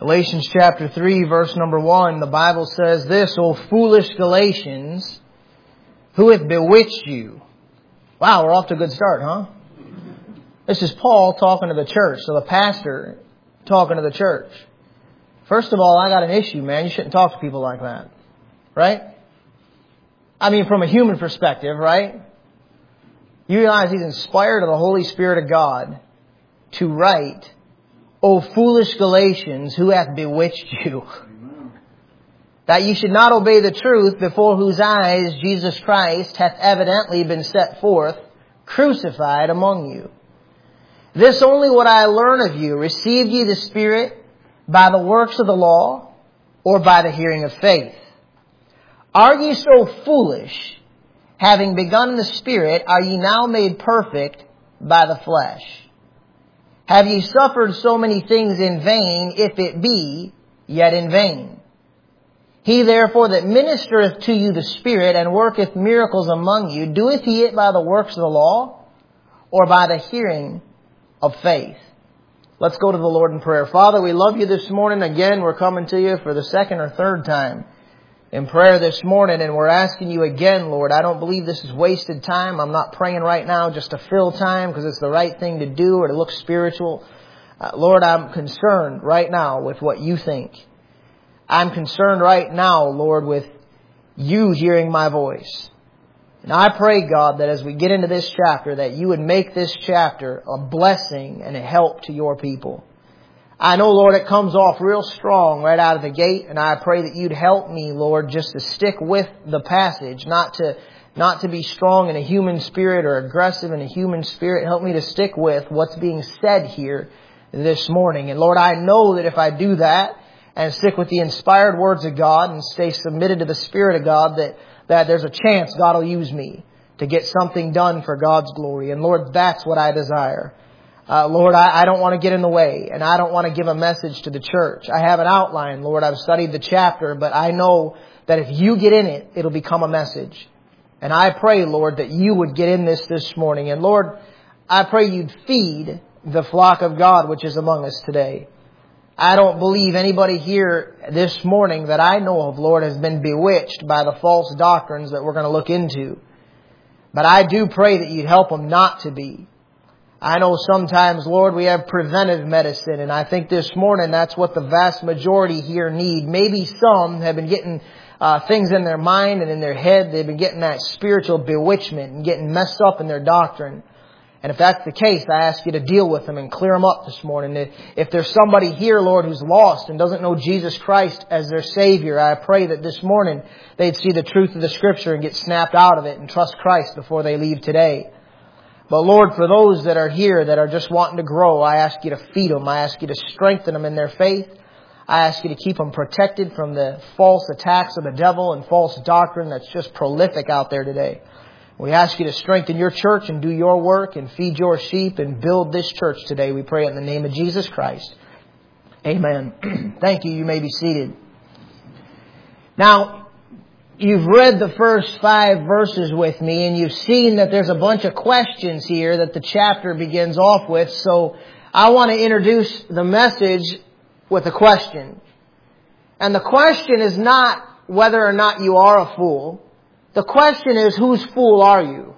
Galatians chapter 3, verse number 1, the Bible says this, O foolish Galatians, who hath bewitched you? Wow, we're off to a good start, huh? This is Paul talking to the church, so the pastor talking to the church. First of all, I got an issue, man. You shouldn't talk to people like that. Right? I mean, from a human perspective, right? You realize he's inspired of the Holy Spirit of God to write, O foolish Galatians, who hath bewitched you? That you should not obey the truth, before whose eyes Jesus Christ hath evidently been set forth, crucified among you. This only would I learn of you. Received ye the Spirit by the works of the law, or by the hearing of faith? Are ye so foolish? Having begun in the Spirit, are ye now made perfect by the flesh? Have ye suffered so many things in vain, if it be yet in vain? He therefore that ministereth to you the Spirit, and worketh miracles among you, doeth he it by the works of the law, or by the hearing of faith? Let's go to the Lord in prayer. Father, we love you this morning. Again, we're coming to you for the second or third time in prayer this morning, and we're asking you again, Lord, I don't believe this is wasted time. I'm not praying right now just to fill time because it's the right thing to do or to look spiritual. Lord, I'm concerned right now with what you think. I'm concerned right now, Lord, with you hearing my voice. And I pray, God, that as we get into this chapter, that you would make this chapter a blessing and a help to your people. I know, Lord, it comes off real strong right out of the gate, and I pray that you'd help me, Lord, just to stick with the passage, not to be strong in a human spirit or aggressive in a human spirit. Help me to stick with what's being said here this morning. And Lord, I know that if I do that and stick with the inspired words of God and stay submitted to the Spirit of God, that there's a chance God will use me to get something done for God's glory. And Lord, that's what I desire. Lord, I don't want to get in the way, and I don't want to give a message to the church. I have an outline, Lord. I've studied the chapter, but I know that if you get in it, it'll become a message. And I pray, Lord, that you would get in this morning. And Lord, I pray you'd feed the flock of God which is among us today. I don't believe anybody here this morning that I know of, Lord, has been bewitched by the false doctrines that we're going to look into. But I do pray that you'd help them not to be. I know sometimes, Lord, we have preventive medicine, and I think this morning that's what the vast majority here need. Maybe some have been getting things in their mind and in their head. They've been getting that spiritual bewitchment and getting messed up in their doctrine. And if that's the case, I ask you to deal with them and clear them up this morning. If there's somebody here, Lord, who's lost and doesn't know Jesus Christ as their Savior, I pray that this morning they'd see the truth of the Scripture and get snapped out of it and trust Christ before they leave today. But Lord, for those that are here that are just wanting to grow, I ask you to feed them. I ask you to strengthen them in their faith. I ask you to keep them protected from the false attacks of the devil and false doctrine that's just prolific out there today. We ask you to strengthen your church and do your work and feed your sheep and build this church today. We pray in the name of Jesus Christ. Amen. Thank you. You may be seated. Now, you've read the first 5 verses with me, and you've seen that there's a bunch of questions here that the chapter begins off with. So I want to introduce the message with a question. And the question is not whether or not you are a fool. The question is, whose fool are you?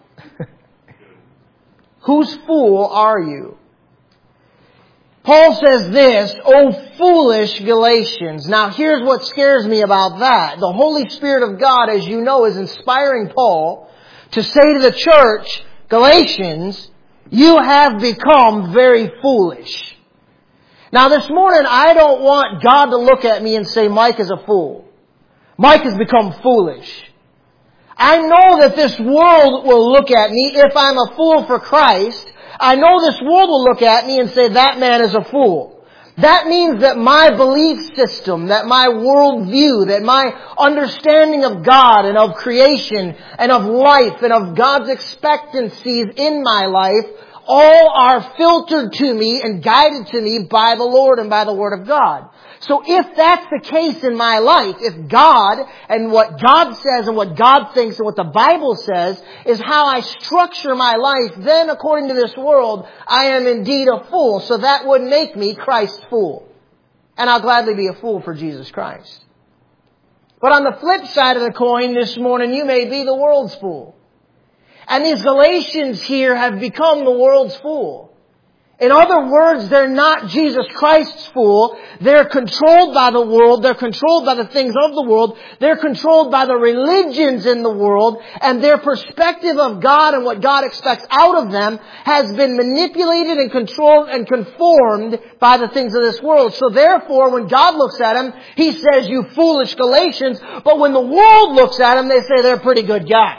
Whose fool are you? Paul says this, O foolish Galatians. Now here's what scares me about that. The Holy Spirit of God, as you know, is inspiring Paul to say to the church, Galatians, you have become very foolish. Now this morning, I don't want God to look at me and say, Mike is a fool. Mike has become foolish. I know that this world will look at me if I'm a fool for Christ. I know this world will look at me and say, that man is a fool. That means that my belief system, that my worldview, that my understanding of God and of creation and of life and of God's expectancies in my life all are filtered to me and guided to me by the Lord and by the Word of God. So if that's the case in my life, if God and what God says and what God thinks and what the Bible says is how I structure my life, then according to this world, I am indeed a fool. So that would make me Christ's fool. And I'll gladly be a fool for Jesus Christ. But on the flip side of the coin this morning, you may be the world's fool. And these Galatians here have become the world's fool. In other words, they're not Jesus Christ's fool. They're controlled by the world. They're controlled by the things of the world. They're controlled by the religions in the world. And their perspective of God and what God expects out of them has been manipulated and controlled and conformed by the things of this world. So therefore, when God looks at them, He says, you foolish Galatians. But when the world looks at them, they say they're pretty good guys.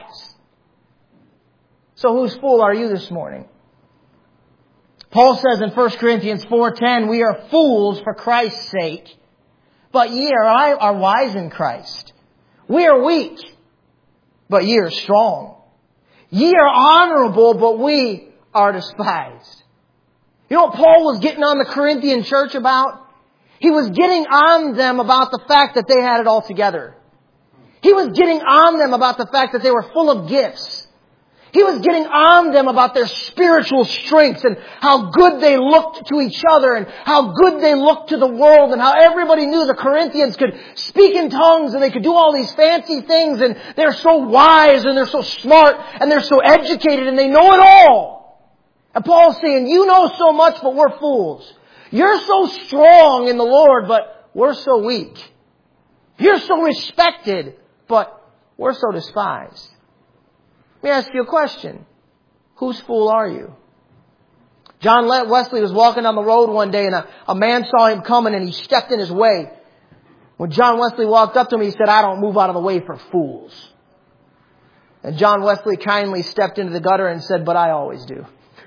So whose fool are you this morning? Paul says in 1 Corinthians 4:10, we are fools for Christ's sake, but ye are wise in Christ. We are weak, but ye are strong. Ye are honorable, but we are despised. You know what Paul was getting on the Corinthian church about? He was getting on them about the fact that they had it all together. He was getting on them about the fact that they were full of gifts. He was getting on them about their spiritual strengths and how good they looked to each other and how good they looked to the world and how everybody knew the Corinthians could speak in tongues and they could do all these fancy things and they're so wise and they're so smart and they're so educated and they know it all. And Paul's saying, you know so much, but we're fools. You're so strong in the Lord, but we're so weak. You're so respected, but we're so despised. Let me ask you a question. Whose fool are you? John Wesley was walking down the road one day and a man saw him coming and he stepped in his way. When John Wesley walked up to him, he said, I don't move out of the way for fools. And John Wesley kindly stepped into the gutter and said, but I always do.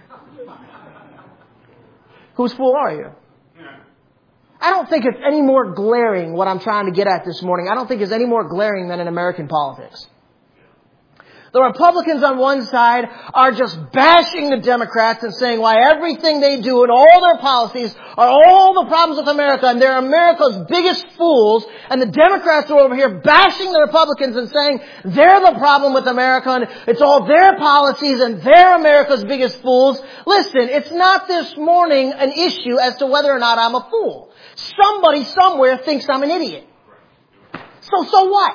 Whose fool are you? I don't think it's any more glaring what I'm trying to get at this morning. I don't think it's any more glaring than in American politics. The Republicans on one side are just bashing the Democrats and saying why everything they do and all their policies are all the problems with America and they're America's biggest fools. And the Democrats are over here bashing the Republicans and saying they're the problem with America and it's all their policies and they're America's biggest fools. Listen, it's not this morning an issue as to whether or not I'm a fool. Somebody somewhere thinks I'm an idiot. So what?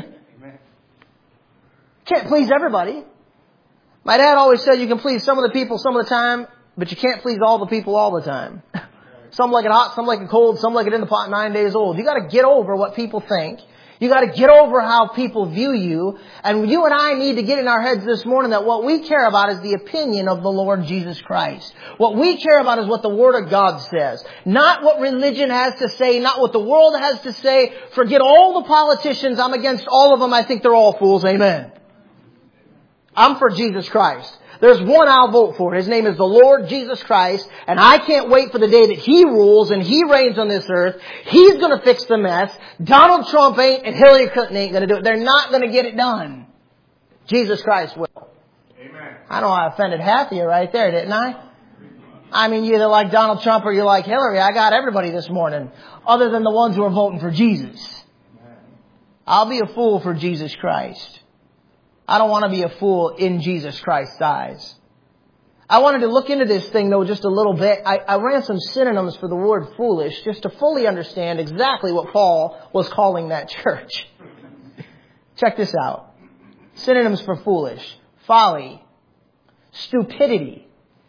Can't please everybody. My dad always said you can please some of the people some of the time, but you can't please all the people all the time. Some like it hot, some like it cold, some like it in the pot 9 days old. You got to get over what people think. You got to get over how people view you. And you and I need to get in our heads this morning that what we care about is the opinion of the Lord Jesus Christ. What we care about is what the Word of God says. Not what religion has to say, not what the world has to say. Forget all the politicians. I'm against all of them. I think they're all fools. Amen. I'm for Jesus Christ. There's one I'll vote for. His name is the Lord Jesus Christ. And I can't wait for the day that He rules and He reigns on this earth. He's going to fix the mess. Donald Trump ain't and Hillary Clinton ain't going to do it. They're not going to get it done. Jesus Christ will. Amen. I know I offended half of you right there, didn't I? I mean, you either like Donald Trump or you like Hillary. I got everybody this morning, other than the ones who are voting for Jesus. I'll be a fool for Jesus Christ. I don't want to be a fool in Jesus Christ's eyes. I wanted to look into this thing, though, just a little bit. I ran some synonyms for the word foolish just to fully understand exactly what Paul was calling that church. Check this out. Synonyms for foolish. Folly, stupidity,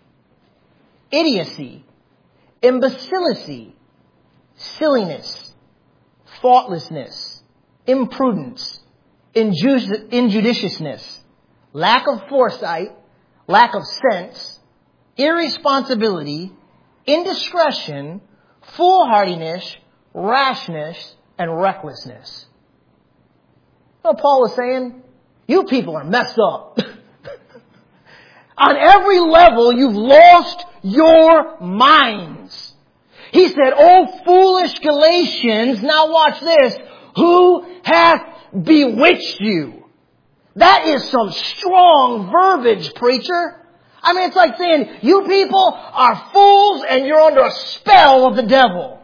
idiocy, imbecility, silliness, thoughtlessness, imprudence, injudiciousness, lack of foresight, lack of sense, irresponsibility, indiscretion, foolhardiness, rashness, and recklessness. You know what Paul was saying? You people are messed up. On every level, you've lost your minds. He said, "O foolish Galatians," now watch this, "who hath bewitched you?" That is some strong verbiage, preacher. I mean, it's like saying, you people are fools and you're under a spell of the devil.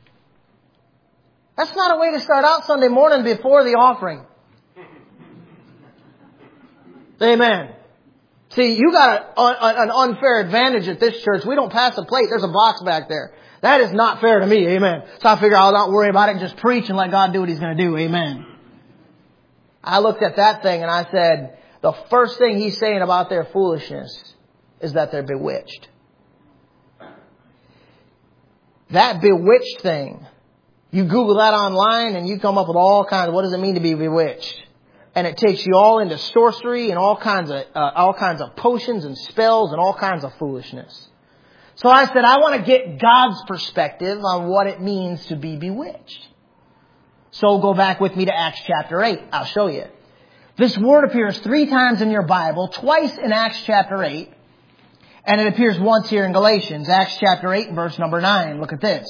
That's not a way to start out Sunday morning before the offering. Amen. See, you got an unfair advantage at this church. We don't pass a plate. There's a box back there. That is not fair to me. Amen. So I figure I'll not worry about it and just preach and let God do what He's going to do. Amen. I looked at that thing and I said, the first thing He's saying about their foolishness is that they're bewitched. That bewitched thing, you Google that online and you come up with all kinds of, what does it mean to be bewitched? And it takes you all into sorcery and all kinds of potions and spells and all kinds of foolishness. So I said, I want to get God's perspective on what it means to be bewitched. So go back with me to Acts chapter 8. I'll show you. This word appears 3 times in your Bible, twice in Acts chapter 8, and it appears once here in Galatians. Acts chapter 8 and verse number 9. Look at this.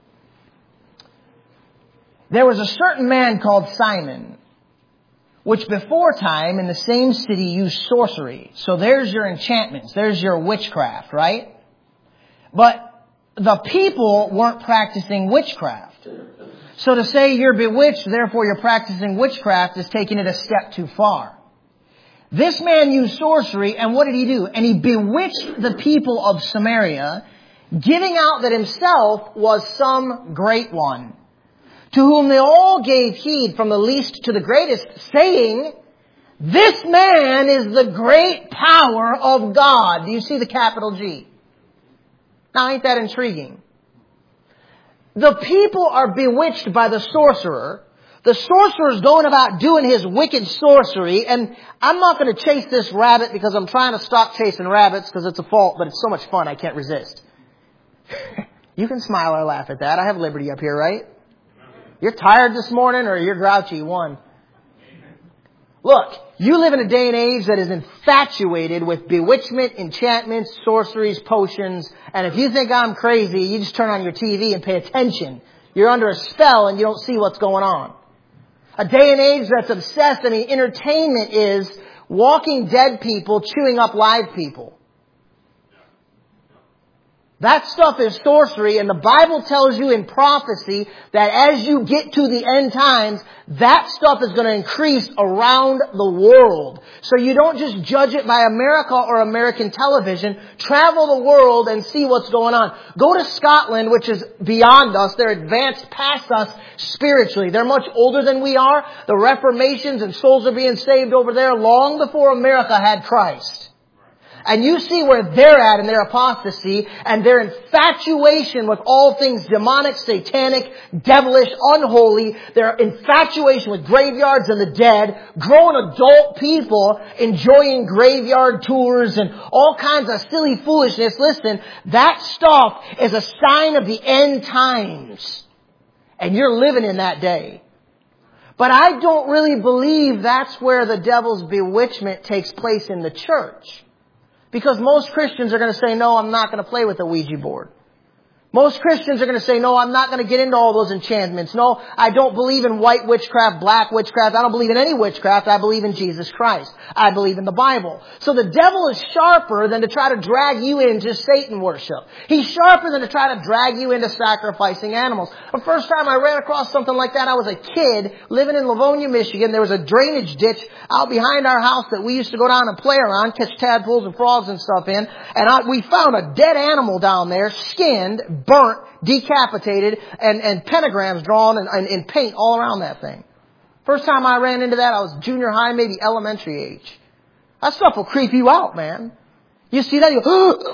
There was a certain man called Simon, which before time in the same city used sorcery. So there's your enchantments. There's your witchcraft, right? But the people weren't practicing witchcraft. So to say you're bewitched, therefore you're practicing witchcraft, is taking it a step too far. This man used sorcery, and what did he do? And he bewitched the people of Samaria, giving out that himself was some great one, to whom they all gave heed from the least to the greatest, saying, this man is the great power of God. Do you see the capital G? Now, ain't that intriguing? The people are bewitched by the sorcerer. The sorcerer's going about doing his wicked sorcery, and I'm not going to chase this rabbit because I'm trying to stop chasing rabbits because it's a fault, but it's so much fun I can't resist. You can smile or laugh at that. I have liberty up here, right? You're tired this morning or you're grouchy? One. Look, you live in a day and age that is infatuated with bewitchment, enchantments, sorceries, potions. And if you think I'm crazy, you just turn on your TV and pay attention. You're under a spell and you don't see what's going on. A day and age that's obsessed. I mean, entertainment is walking dead people chewing up live people. That stuff is sorcery, and the Bible tells you in prophecy that as you get to the end times, that stuff is going to increase around the world. So you don't just judge it by America or American television. Travel the world and see what's going on. Go to Scotland, which is beyond us. They're advanced past us spiritually. They're much older than we are. The Reformations and souls are being saved over there long before America had Christ. And you see where they're at in their apostasy and their infatuation with all things demonic, satanic, devilish, unholy. Their infatuation with graveyards and the dead. Grown adult people enjoying graveyard tours and all kinds of silly foolishness. Listen, that stuff is a sign of the end times. And you're living in that day. But I don't really believe that's where the devil's bewitchment takes place in the church. Because most Christians are going to say, no, I'm not going to play with the Ouija board. Most Christians are going to say, no, I'm not going to get into all those enchantments. No, I don't believe in white witchcraft, black witchcraft. I don't believe in any witchcraft. I believe in Jesus Christ. I believe in the Bible. So the devil is sharper than to try to drag you into Satan worship. He's sharper than to try to drag you into sacrificing animals. The first time I ran across something like that, I was a kid living in Livonia, Michigan. There was a drainage ditch out behind our house that we used to go down and play around, catch tadpoles and frogs and stuff in. And we found a dead animal down there, skinned, burnt, decapitated, and pentagrams drawn in paint all around that thing. First time I ran into that, I was junior high, maybe elementary age. That stuff will creep you out, man. You see that, you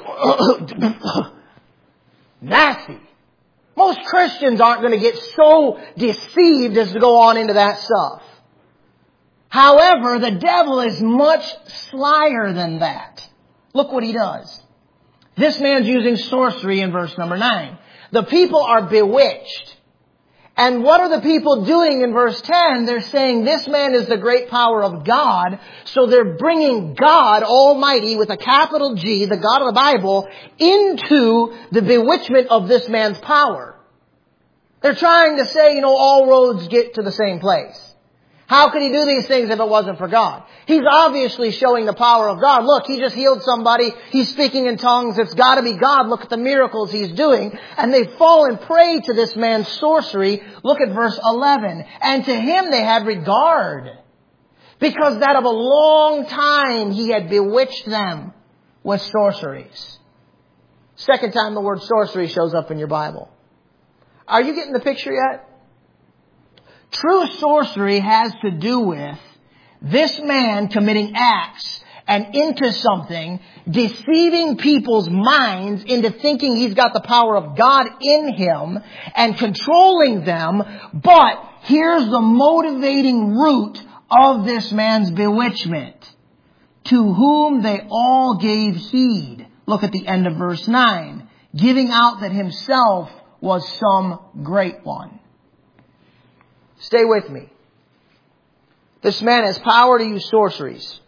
go, nasty. Most Christians aren't going to get so deceived as to go on into that stuff. However, the devil is much slyer than that. Look what he does. This man's using sorcery in verse number 9. The people are bewitched. And what are the people doing in verse 10? They're saying this man is the great power of God. So they're bringing God Almighty with a capital G, the God of the Bible, into the bewitchment of this man's power. They're trying to say, all roads get to the same place. How could he do these things if it wasn't for God? He's obviously showing the power of God. Look, he just healed somebody. He's speaking in tongues. It's got to be God. Look at the miracles he's doing. And they fall and prey to this man's sorcery. Look at verse 11. And to him they had regard, because that of a long time he had bewitched them with sorceries. Second time the word sorcery shows up in your Bible. Are you getting the picture yet? True sorcery has to do with this man committing acts and into something, deceiving people's minds into thinking he's got the power of God in him and controlling them. But here's the motivating root of this man's bewitchment. To whom they all gave heed. Look at the end of verse 9. Giving out that himself was some great one. Stay with me. This man has power to use sorceries.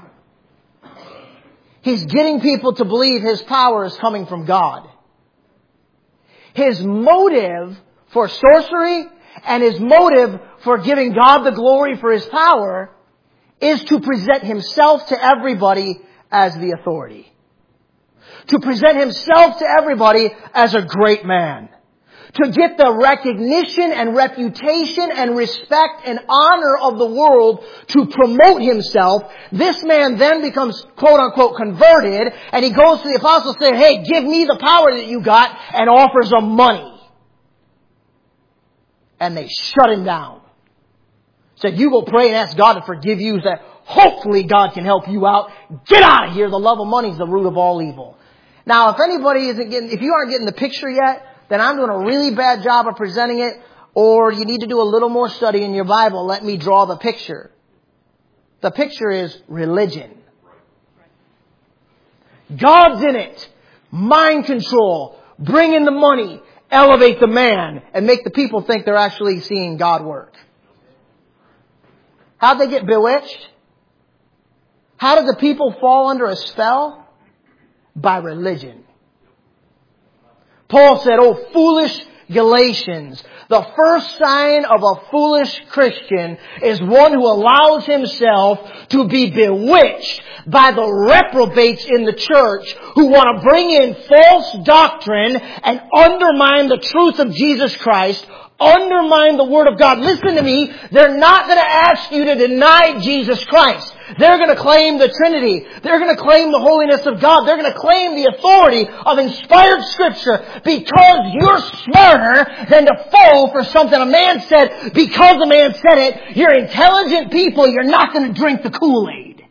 He's getting people to believe his power is coming from God. His motive for sorcery and his motive for giving God the glory for his power is to present himself to everybody as the authority. To present himself to everybody as a great man. To get the recognition and reputation and respect and honor of the world to promote himself. This man then becomes quote unquote converted and he goes to the apostles saying, hey, give me the power that you got, and offers them money. And they shut him down. Said, you go pray and ask God to forgive you. That hopefully God can help you out. Get out of here. The love of money is the root of all evil. Now, if you aren't getting the picture yet, then I'm doing a really bad job of presenting it, or you need to do a little more study in your Bible. Let me draw the picture. The picture is religion. God's in it. Mind control. Bring in the money. Elevate the man. And make the people think they're actually seeing God work. How'd they get bewitched? How did the people fall under a spell? By religion. Paul said, oh, foolish Galatians. The first sign of a foolish Christian is one who allows himself to be bewitched by the reprobates in the church who want to bring in false doctrine and undermine the truth of Jesus Christ, undermine the Word of God. Listen to me. They're not going to ask you to deny Jesus Christ. They're going to claim the Trinity. They're going to claim the holiness of God. They're going to claim the authority of inspired Scripture because you're smarter than to fall for something a man said. Because a man said it, you're intelligent people. You're not going to drink the Kool-Aid.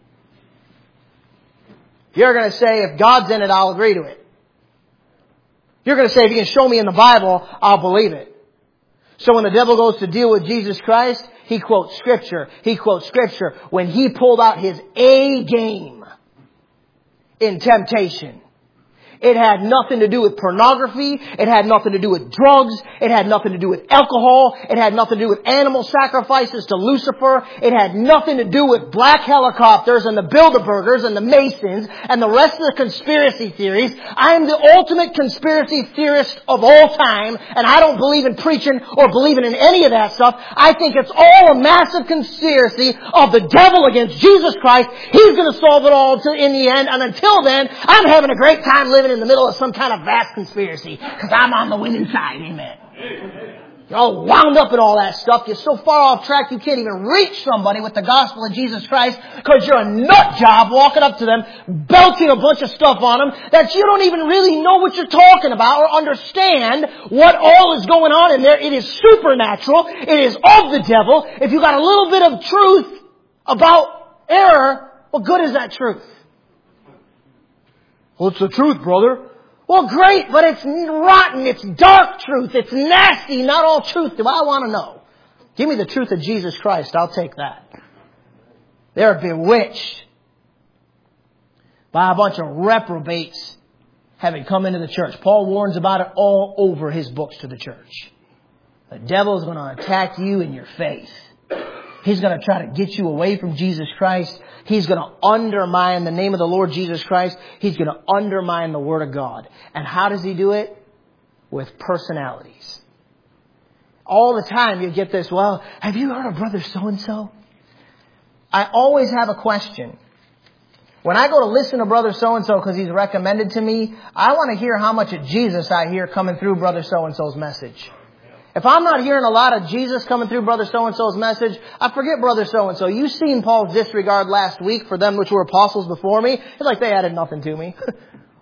You're going to say, if God's in it, I'll agree to it. You're going to say, if you can show me in the Bible, I'll believe it. So when the devil goes to deal with Jesus Christ, he quotes Scripture. He quotes Scripture. When he pulled out his A game in temptation, it had nothing to do with pornography. It had nothing to do with drugs. It had nothing to do with alcohol. It had nothing to do with animal sacrifices to Lucifer. It had nothing to do with black helicopters and the Bilderbergers and the Masons and the rest of the conspiracy theories. I am the ultimate conspiracy theorist of all time, and I don't believe in preaching or believing in any of that stuff. I think it's all a massive conspiracy of the devil against Jesus Christ. He's going to solve it all in the end, and until then, I'm having a great time living in the middle of some kind of vast conspiracy because I'm on the winning side. Amen. You're all wound up in all that stuff. You're so far off track you can't even reach somebody with the gospel of Jesus Christ because you're a nut job walking up to them, belting a bunch of stuff on them that you don't even really know what you're talking about or understand what all is going on in there. It is supernatural. It is of the devil. If you got a little bit of truth about error, what good is that truth? Well, it's the truth, brother. Well, great, but it's rotten. It's dark truth. It's nasty. Not all truth do I want to know. Give me the truth of Jesus Christ. I'll take that. They're bewitched by a bunch of reprobates having come into the church. Paul warns about it all over his books to the church. The devil is going to attack you in your faith. He's going to try to get you away from Jesus Christ. He's going to undermine the name of the Lord Jesus Christ. He's going to undermine the Word of God. And how does he do it? With personalities. All the time you get this, well, have you heard of Brother So-and-so? I always have a question. When I go to listen to Brother So-and-so because he's recommended to me, I want to hear how much of Jesus I hear coming through Brother So-and-so's message. If I'm not hearing a lot of Jesus coming through Brother So-and-so's message, I forget Brother So-and-so. You've seen Paul's disregard last week for them which were apostles before me. It's like they added nothing to me.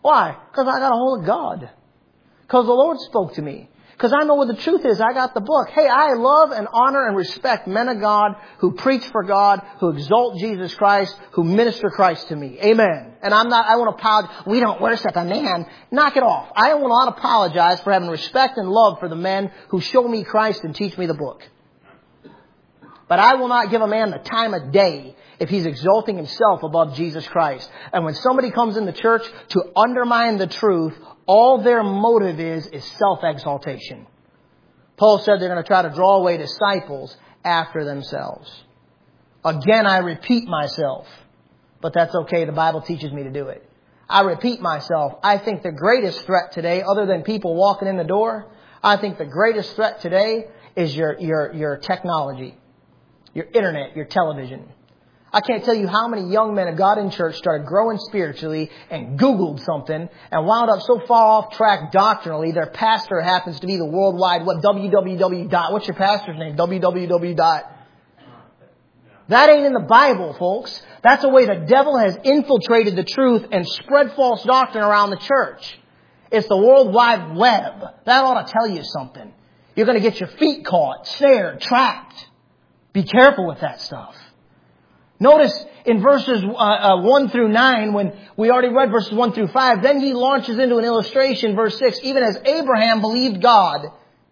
Why? Because I got a hold of God. Because the Lord spoke to me. Because I know what the truth is. I got the book. Hey, I love and honor and respect men of God who preach for God, who exalt Jesus Christ, who minister Christ to me. Amen. And I won't apologize. We don't worship a man. Knock it off. I will not apologize for having respect and love for the men who show me Christ and teach me the book. But I will not give a man the time of day if he's exalting himself above Jesus Christ. And when somebody comes in the church to undermine the truth, all their motive is self-exaltation. Paul said they're going to try to draw away disciples after themselves. Again, I repeat myself. But that's okay. The Bible teaches me to do it. I repeat myself. I think the greatest threat today, other than people walking in the door, I think the greatest threat today is your technology, your internet, your television. I can't tell you how many young men of God in church started growing spiritually and Googled something and wound up so far off track doctrinally, their pastor happens to be the World Wide Web, www. What's your pastor's name? www. That ain't in the Bible, folks. That's a way the devil has infiltrated the truth and spread false doctrine around the church. It's the World Wide Web. That ought to tell you something. You're going to get your feet caught, snared, trapped. Be careful with that stuff. Notice in verses 1 through 9, when we already read verses 1 through 5, then he launches into an illustration, verse 6, even as Abraham believed God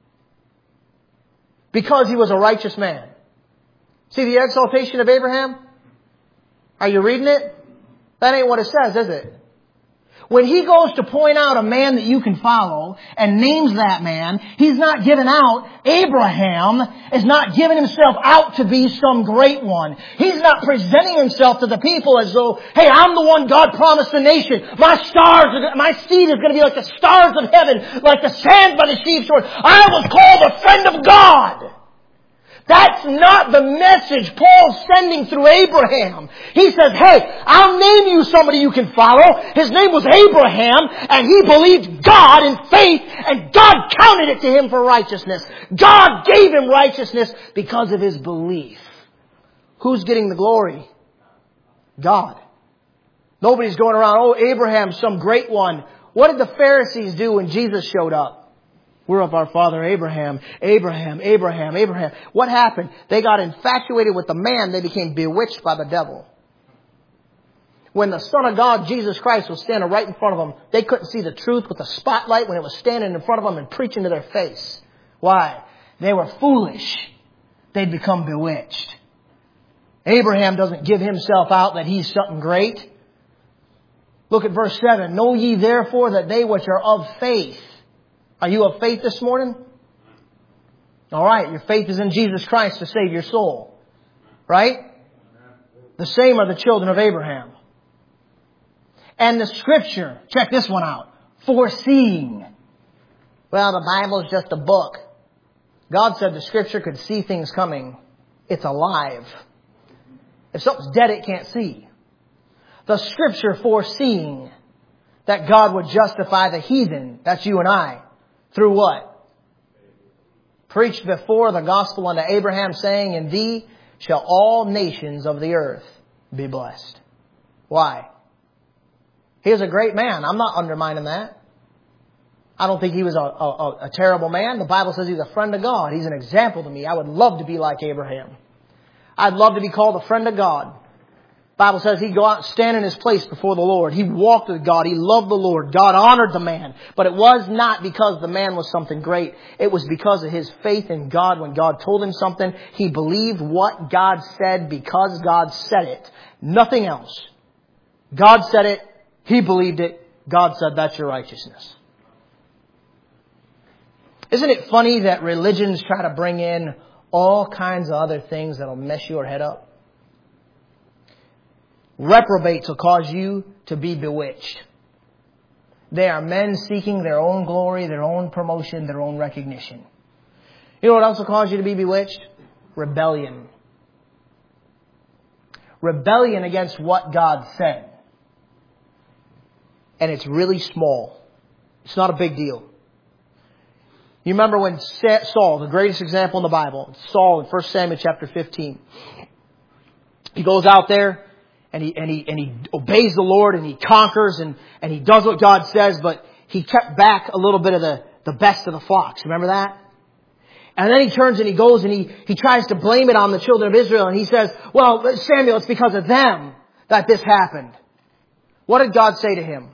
because he was a righteous man. See the exaltation of Abraham? Are you reading it? That ain't what it says, is it? When he goes to point out a man that you can follow and names that man, he's not giving out, Abraham is not giving himself out to be some great one. He's not presenting himself to the people as though, hey, I'm the one God promised the nation. My seed is going to be like the stars of heaven, like the sand by the seashore. I was called a friend of God. That's not the message Paul's sending through Abraham. He says, hey, I'll name you somebody you can follow. His name was Abraham, and he believed God in faith, and God counted it to him for righteousness. God gave him righteousness because of his belief. Who's getting the glory? God. Nobody's going around, oh, Abraham's some great one. What did the Pharisees do when Jesus showed up? We're of our father Abraham. Abraham. What happened? They got infatuated with the man. They became bewitched by the devil. When the Son of God, Jesus Christ, was standing right in front of them, they couldn't see the truth with the spotlight when it was standing in front of them and preaching to their face. Why? They were foolish. They'd become bewitched. Abraham doesn't give himself out that he's something great. Look at verse 7. Know ye therefore that they which are of faith. Are you of faith this morning? All right, your faith is in Jesus Christ to save your soul. Right? The same are the children of Abraham. And the Scripture, check this one out, foreseeing. Well, the Bible is just a book. God said the Scripture could see things coming. It's alive. If something's dead, it can't see. The Scripture foreseeing that God would justify the heathen, that's you and I, through what? Preached before the gospel unto Abraham, saying, in thee shall all nations of the earth be blessed. Why? He was a great man. I'm not undermining that. I don't think he was a terrible man. The Bible says he's a friend of God. He's an example to me. I would love to be like Abraham. I'd love to be called a friend of God. The Bible says he'd go out and stand in his place before the Lord. He walked with God. He loved the Lord. God honored the man. But it was not because the man was something great. It was because of his faith in God. When God told him something, he believed what God said because God said it. Nothing else. God said it. He believed it. God said, that's your righteousness. Isn't it funny that religions try to bring in all kinds of other things that'll mess your head up? Reprobates will cause you to be bewitched. They are men seeking their own glory, their own promotion, their own recognition. You know what else will cause you to be bewitched? Rebellion. Rebellion against what God said. And it's really small. It's not a big deal. You remember when Saul, the greatest example in the Bible, Saul in 1 Samuel chapter 15. He goes out there and he obeys the Lord and he conquers and he does what God says, but he kept back a little bit of the best of the flocks. Remember that? And then he turns and he goes and he tries to blame it on the children of Israel, and he says, well, Samuel, it's because of them that this happened. What did God say to him?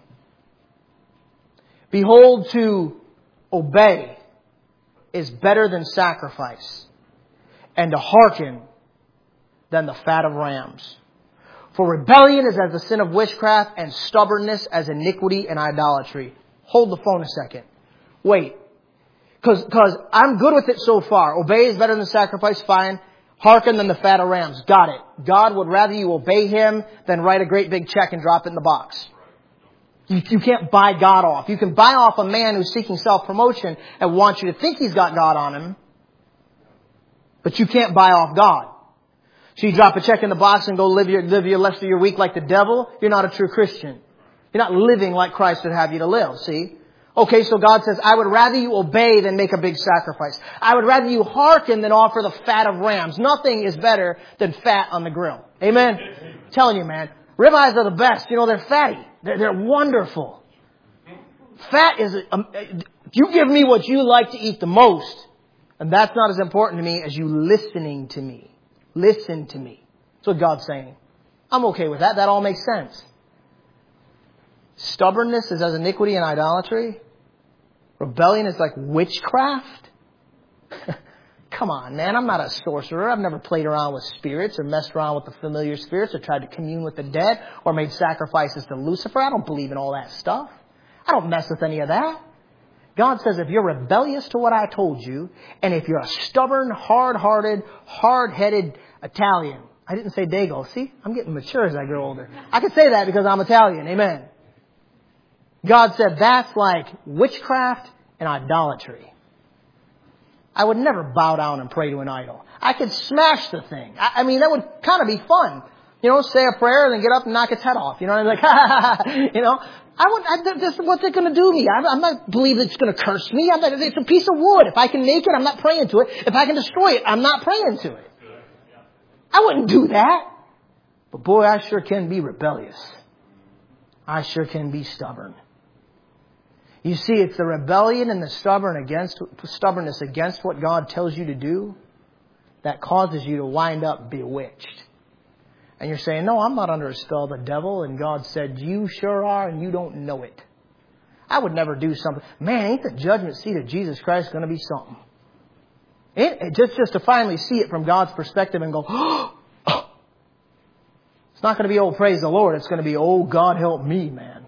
Behold, to obey is better than sacrifice, and to hearken than the fat of rams. For rebellion is as the sin of witchcraft, and stubbornness as iniquity and idolatry. Hold the phone a second. Wait. Because I'm good with it so far. Obey is better than sacrifice, fine. Hearken than the fat of rams. Got it. God would rather you obey Him than write a great big check and drop it in the box. You can't buy God off. You can buy off a man who's seeking self-promotion and wants you to think he's got God on him. But you can't buy off God. So you drop a check in the box and go live your rest of your week like the devil. You're not a true Christian. You're not living like Christ would have you to live, see? Okay, so God says, I would rather you obey than make a big sacrifice. I would rather you hearken than offer the fat of rams. Nothing is better than fat on the grill. Amen? I'm telling you, man. Ribeyes are the best. You know, they're fatty. They're wonderful. Fat is... you give me what you like to eat the most, and that's not as important to me as you listening to me. Listen to me. That's what God's saying. I'm okay with that. That all makes sense. Stubbornness is as iniquity and idolatry. Rebellion is like witchcraft. Come on, man. I'm not a sorcerer. I've never played around with spirits or messed around with the familiar spirits or tried to commune with the dead or made sacrifices to Lucifer. I don't believe in all that stuff. I don't mess with any of that. God says if you're rebellious to what I told you, and if you're a stubborn, hard-hearted, hard-headed Italian. I didn't say Dago. See, I'm getting mature as I grow older. I can say that because I'm Italian. Amen. God said that's like witchcraft and idolatry. I would never bow down and pray to an idol. I could smash the thing. I mean, that would kind of be fun. You know, say a prayer and then get up and knock its head off. You know, and I'm like, ha ha ha. You know, what's it going to do to me? I'm not believe it's going to curse me. It's a piece of wood. If I can make it, I'm not praying to it. If I can destroy it, I'm not praying to it. I wouldn't do that. But boy, I sure can be rebellious. I sure can be stubborn. You see, it's the rebellion and the stubbornness against what God tells you to do that causes you to wind up bewitched. And you're saying, no, I'm not under a spell of the devil. And God said, you sure are, and you don't know it. I would never do something. Man, ain't the judgment seat of Jesus Christ going to be something? Just to finally see it from God's perspective and go, oh. It's not going to be, oh, praise the Lord. It's going to be, oh, God help me, man.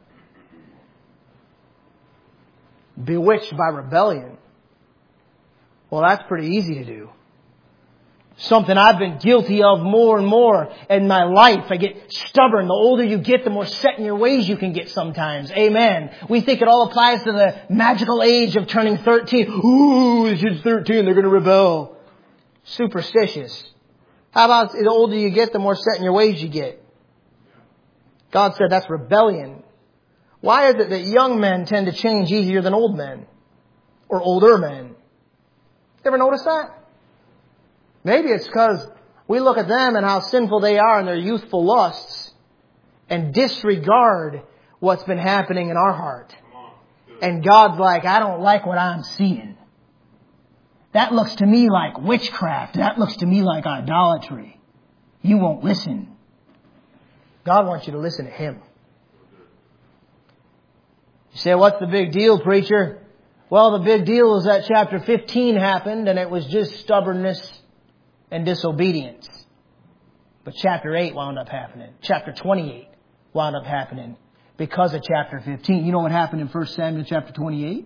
Bewitched by rebellion. Well, that's pretty easy to do. Something I've been guilty of more and more in my life. I get stubborn. The older you get, the more set in your ways you can get sometimes. Amen. We think it all applies to the magical age of turning 13. Ooh, this kid's 13, they're going to rebel. Superstitious. How about the older you get, the more set in your ways you get? God said that's rebellion. Why is it that young men tend to change easier than old men? Or older men? You ever notice that? Maybe it's because we look at them and how sinful they are in their youthful lusts and disregard what's been happening in our heart. And God's like, I don't like what I'm seeing. That looks to me like witchcraft. That looks to me like idolatry. You won't listen. God wants you to listen to Him. You say, what's the big deal, preacher? Well, the big deal is that chapter 15 happened and it was just stubbornness and disobedience. But chapter 8 wound up happening. Chapter 28 wound up happening because of chapter 15. You know what happened in 1 Samuel chapter 28?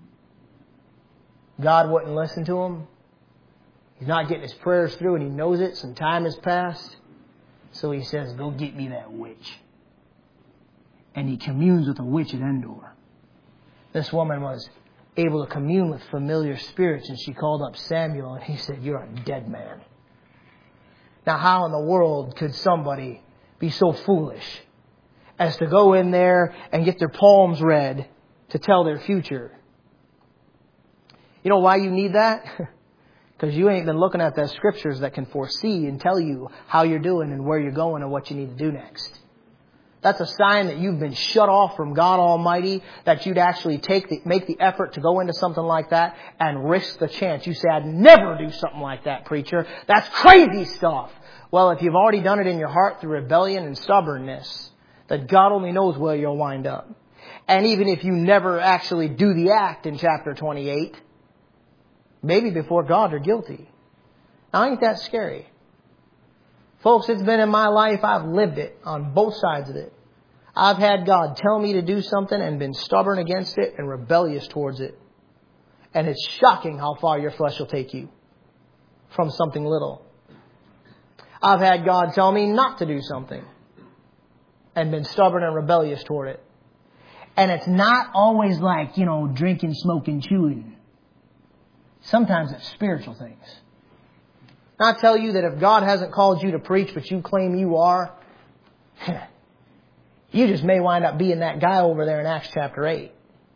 God wouldn't listen to him. He's not getting his prayers through and he knows it. Some time has passed. So he says, go get me that witch. And he communes with a witch at Endor. This woman was able to commune with familiar spirits, and she called up Samuel, and he said, you're a dead man. Now, how in the world could somebody be so foolish as to go in there and get their palms read to tell their future? You know why you need that? Because you ain't been looking at the scriptures that can foresee and tell you how you're doing and where you're going and what you need to do next. That's a sign that you've been shut off from God Almighty, that you'd actually make the effort to go into something like that and risk the chance. You say, I'd never do something like that, preacher. That's crazy stuff. Well, if you've already done it in your heart through rebellion and stubbornness, that God only knows where you'll wind up. And even if you never actually do the act in chapter 28, maybe before God you're guilty. Now, ain't that scary? Folks, it's been in my life. I've lived it on both sides of it. I've had God tell me to do something and been stubborn against it and rebellious towards it. And it's shocking how far your flesh will take you from something little. I've had God tell me not to do something and been stubborn and rebellious toward it. And it's not always like, drinking, smoking, chewing. Sometimes it's spiritual things. I tell you that if God hasn't called you to preach, but you claim you are, you just may wind up being that guy over there in Acts chapter 8.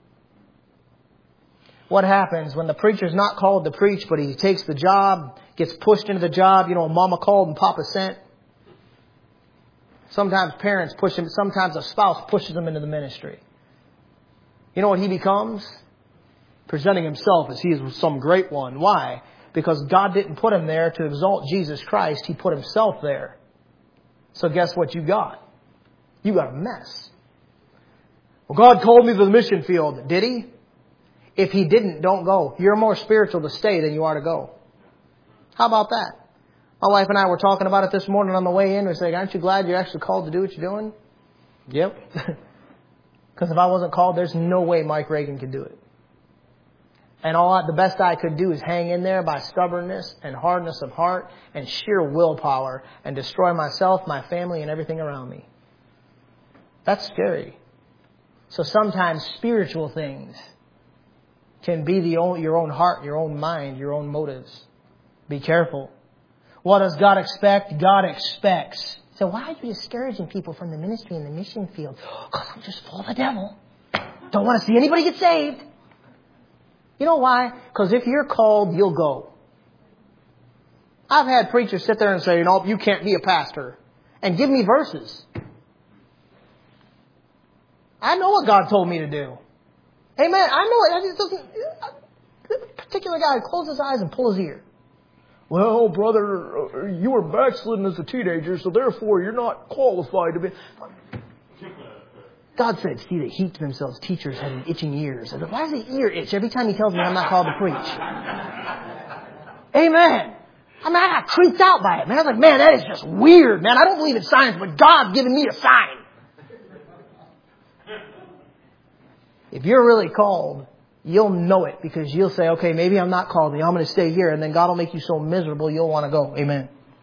What happens when the preacher's not called to preach, but he takes the job, gets pushed into the job, mama called and papa sent. Sometimes parents push him, sometimes a spouse pushes him into the ministry. You know what he becomes? Presenting himself as he is some great one. Why? Because God didn't put him there to exalt Jesus Christ. He put himself there. So guess what you got? You got a mess. Well, God called me to the mission field. Did He? If He didn't, don't go. You're more spiritual to stay than you are to go. How about that? My wife and I were talking about it this morning on the way in. We said, aren't you glad you're actually called to do what you're doing? Yep. Because if I wasn't called, there's no way Mike Reagan could do it. And the best I could do is hang in there by stubbornness and hardness of heart and sheer willpower and destroy myself, my family, and everything around me. That's scary. So sometimes spiritual things can be your own heart, your own mind, your own motives. Be careful. What does God expect? God expects. So why are you discouraging people from the ministry in the mission field? Because I'm just full of the devil. Don't want to see anybody get saved. You know why? Because if you're called, you'll go. I've had preachers sit there and say, you can't be a pastor. And give me verses. I know what God told me to do. Amen. I know it. It doesn't. The particular guy close his eyes and pull his ear. Well, brother, you were backslidden as a teenager, so therefore you're not qualified to be. God said, see, they heap to themselves teachers having itching ears. I said, why does the ear itch every time He tells me I'm not called to preach? Amen. I got creeped out by it, man. I was like, man, that is just weird, man. I don't believe in science, but God's given me a sign. If you're really called, you'll know it because you'll say, okay, maybe I'm not called. I'm going to stay here. And then God will make you so miserable you'll want to go. Amen.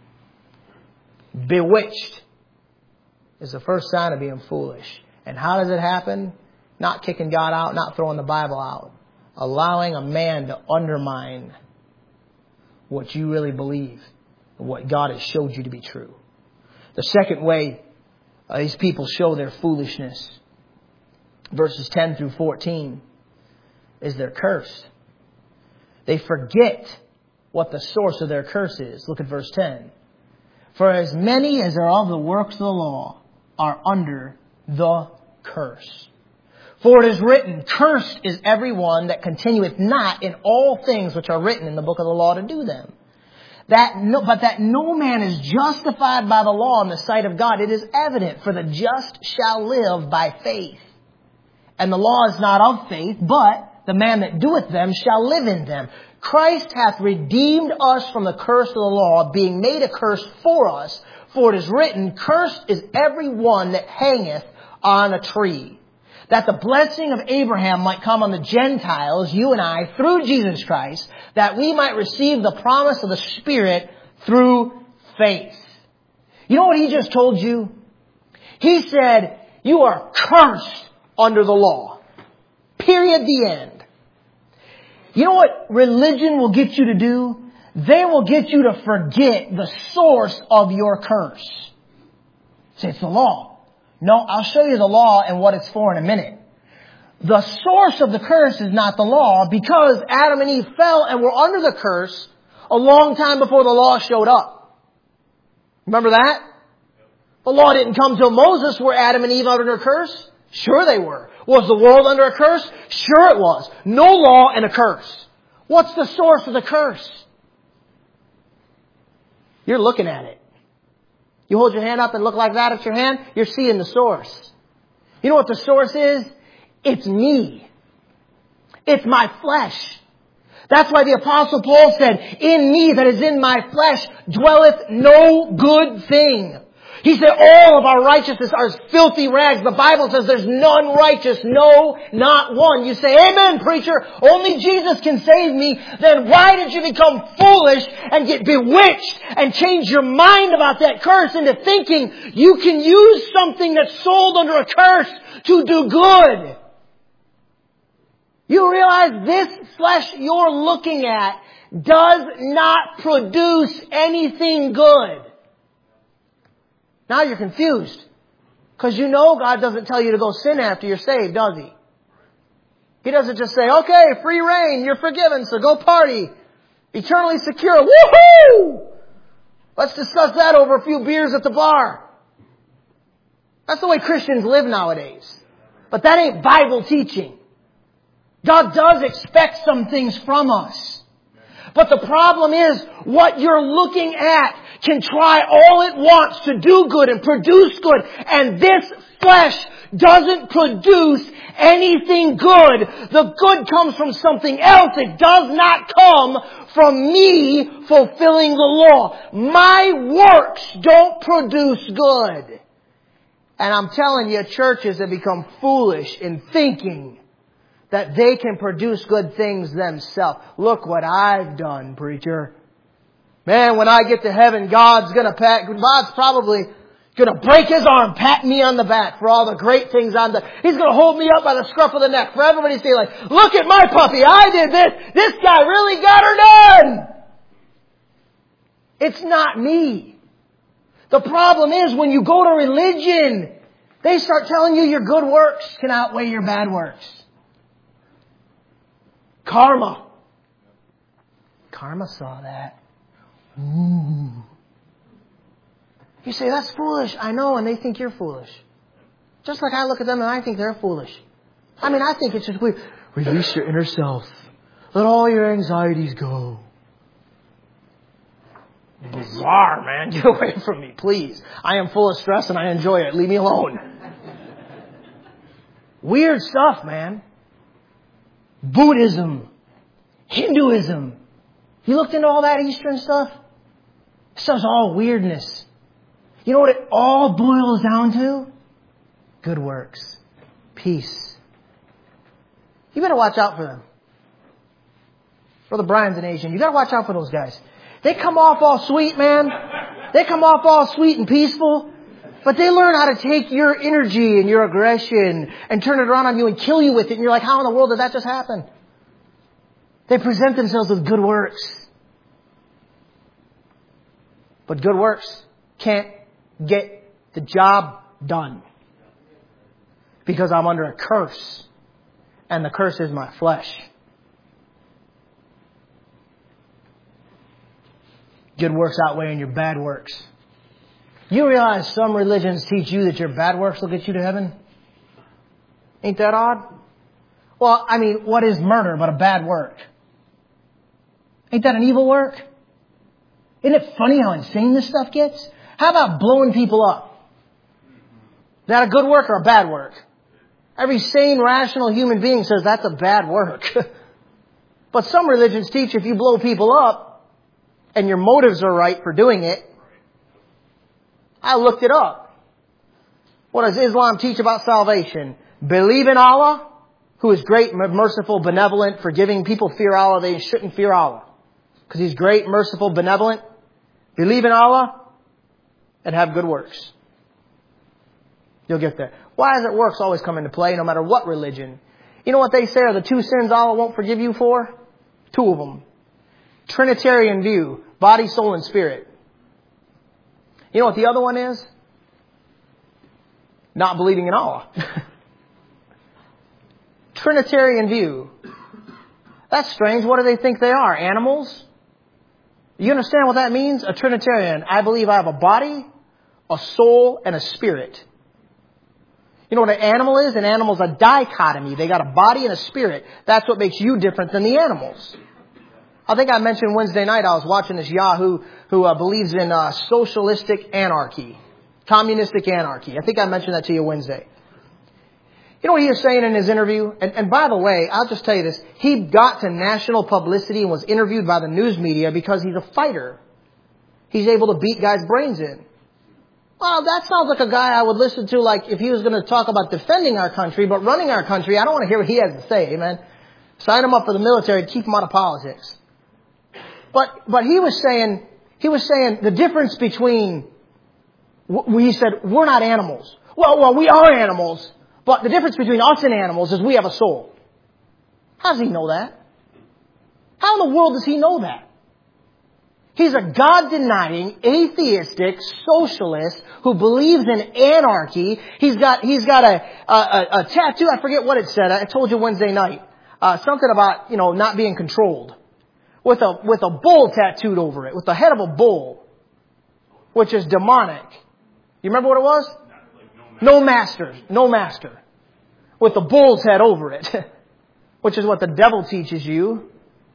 Bewitched is the first sign of being foolish. And how does it happen? Not kicking God out, not throwing the Bible out. Allowing a man to undermine what you really believe, what God has showed you to be true. The second way these people show their foolishness, verses 10 through 14, is they're cursed. They forget what the source of their curse is. Look at verse 10. For as many as are of the works of the law are under the curse. For it is written, cursed is everyone that continueth not in all things which are written in the book of the law to do them. But that no man is justified by the law in the sight of God, it is evident, for the just shall live by faith. And the law is not of faith, but the man that doeth them shall live in them. Christ hath redeemed us from the curse of the law, being made a curse for us. For it is written, cursed is every one that hangeth on a tree. That the blessing of Abraham might come on the Gentiles, you and I, through Jesus Christ, that we might receive the promise of the Spirit through faith. You know what He just told you? He said, you are cursed under the law. Period. The end. You know what religion will get you to do? They will get you to forget the source of your curse. Say, it's the law. No, I'll show you the law and what it's for in a minute. The source of the curse is not the law, because Adam and Eve fell and were under the curse. a long time before the law showed up. Remember that? The law didn't come till Moses. Were Adam and Eve under a curse? Sure they were. Was the world under a curse? Sure it was. No law and a curse. What's the source of the curse? You're looking at it. You hold your hand up and look like that at your hand, you're seeing the source. You know what the source is? It's me. It's my flesh. That's why the Apostle Paul said, in me that is in my flesh dwelleth no good thing. He said all of our righteousness are as filthy rags. The Bible says there's none righteous, no, not one. You say, amen, preacher, only Jesus can save me. Then why did you become foolish and get bewitched and change your mind about that curse into thinking you can use something that's sold under a curse to do good? You realize this flesh you're looking at does not produce anything good. Now you're confused. Because you know God doesn't tell you to go sin after you're saved, does He? He doesn't just say, okay, free reign, you're forgiven, so go party. Eternally secure, woohoo! Let's discuss that over a few beers at the bar. That's the way Christians live nowadays. But that ain't Bible teaching. God does expect some things from us. But the problem is, what you're looking at can try all it wants to do good and produce good. And this flesh doesn't produce anything good. The good comes from something else. It does not come from me fulfilling the law. My works don't produce good. And I'm telling you, churches have become foolish in thinking that they can produce good things themselves. Look what I've done, preacher. Man, when I get to heaven, God's probably going to break His arm, pat me on the back for all the great things I've done. He's going to hold me up by the scruff of the neck for everybody to say, like, look at my puppy, I did this. This guy really got her done. It's not me. The problem is when you go to religion, they start telling you your good works can outweigh your bad works. Karma saw that. Ooh. You say, that's foolish. I know, and they think you're foolish. Just like I look at them and I think they're foolish. I mean, I think it's just weird. Release your inner self. Let all your anxieties go. Bizarre, man. Get away from me, please. I am full of stress and I enjoy it. Leave me alone. Weird stuff, man. Buddhism, Hinduism. You looked into all that Eastern stuff? This stuff's all weirdness. You know what it all boils down to? Good works. Peace. You better watch out for them. Brother Brian's an Asian. You gotta watch out for those guys. They come off all sweet, man. They come off all sweet and peaceful. But they learn how to take your energy and your aggression and turn it around on you and kill you with it. And you're like, how in the world did that just happen? They present themselves with good works. But good works can't get the job done. Because I'm under a curse. And the curse is my flesh. Good works outweighing your bad works. You realize some religions teach you that your bad works will get you to heaven? Ain't that odd? Well, I mean, what is murder but a bad work? Ain't that an evil work? Isn't it funny how insane this stuff gets? How about blowing people up? Is that a good work or a bad work? Every sane, rational human being says that's a bad work. But some religions teach if you blow people up and your motives are right for doing it. I looked it up. What does Islam teach about salvation? Believe in Allah, who is great, merciful, benevolent, forgiving. People fear Allah. They shouldn't fear Allah. Because He's great, merciful, benevolent. Believe in Allah and have good works. You'll get there. Why does it works always come into play no matter what religion? You know what they say are the two sins Allah won't forgive you for? Two of them. Trinitarian view. Body, soul, and spirit. You know what the other one is? Not believing in Allah. Trinitarian view. That's strange. What do they think they are? Animals? You understand what that means? A Trinitarian. I believe I have a body, a soul, and a spirit. You know what an animal is? An animal is a dichotomy. They got a body and a spirit. That's what makes you different than the animals. I think I mentioned Wednesday night I was watching this Yahoo who believes in socialistic anarchy, communistic anarchy. I think I mentioned that to you Wednesday. You know what he was saying in his interview? And by the way, I'll just tell you this. He got to national publicity and was interviewed by the news media because he's a fighter. He's able to beat guys' brains in. Well, that sounds like a guy I would listen to, like if he was going to talk about defending our country, but running our country, I don't want to hear what he has to say, amen. Sign him up for the military, keep him out of politics. But he was saying the difference between, he said, we're not animals. Well, we are animals, but the difference between us and animals is we have a soul. How does he know that? How in the world does he know that? He's a God-denying, atheistic, socialist who believes in anarchy. He's got a tattoo. I forget what it said. I told you Wednesday night. Something about, not being controlled. With a bull tattooed over it. With the head of a bull. Which is demonic. You remember what it was? No master. With the bull's head over it. Which is what the devil teaches you.